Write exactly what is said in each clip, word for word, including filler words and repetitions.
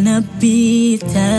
yanapita.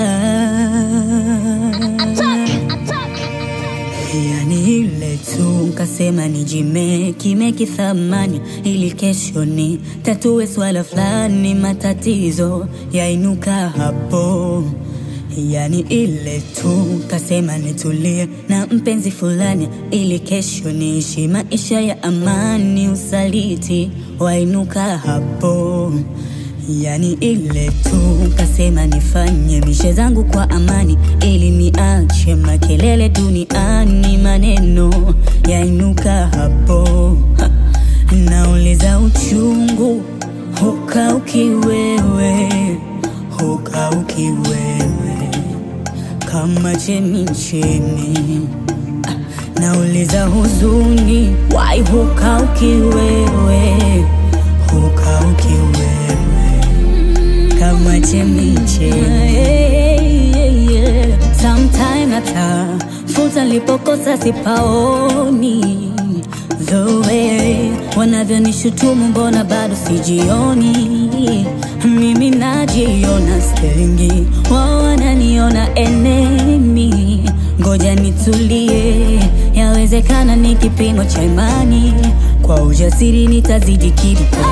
Yani ile tu kasema nijime kime kithamani ili kesho ni tatue swala fulani, matatizo yainuka hapo. Yani ile tu kasema nitulie na mpenzi fulani ili kesho niishi maisha ya amani, usaliti wainuka hapo. Yani ile tu kasema nifanye mishe zangu kwa amani ili niache makelele duniani, maneno yainuka hapo. Ha. Nauliza uchungu hukauki wewe, hukauki wewe kama chemi chemi. Nauliza huzuni why hukauki wewe, hukauki wewe kama chemi chemi. Sometime nata futa lipokosa sipaoni, the way wanavyonishutumu mbona bado sijioni. Mimi najiona stengi, wao wananiona enemy. Ngoja nitulie, yawezekana ni kipimo cha imani, kwa ujasiri nitazidi kidogo.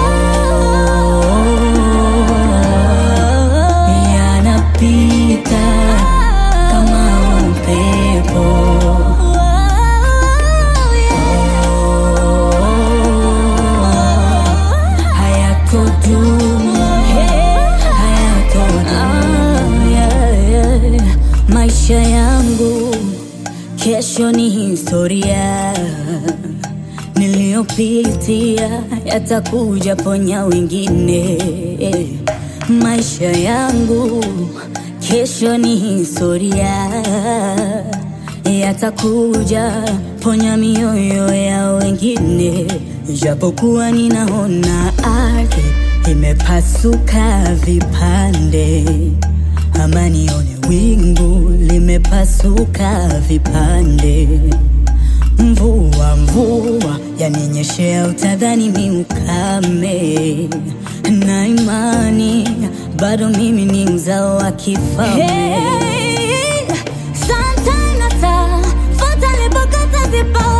Yanapita kama upepo, hayatodumu, hayatodumu. Maisha yangu kesho ni historia, niliyopitia yatakuja ponya wengine. Maisha yangu kesho ni historia, yatakuja ponya mioyo ya wengine. Japokuwa ninaona ardhi imepasuka vipande, ama nione wingu limepasuka vipande. Mvua mvua yaninyeshea, utadhani ni ukame, na imani bado mimi ni mzao wa kifalme. Hey, sometimes nata futa lipokosa sipa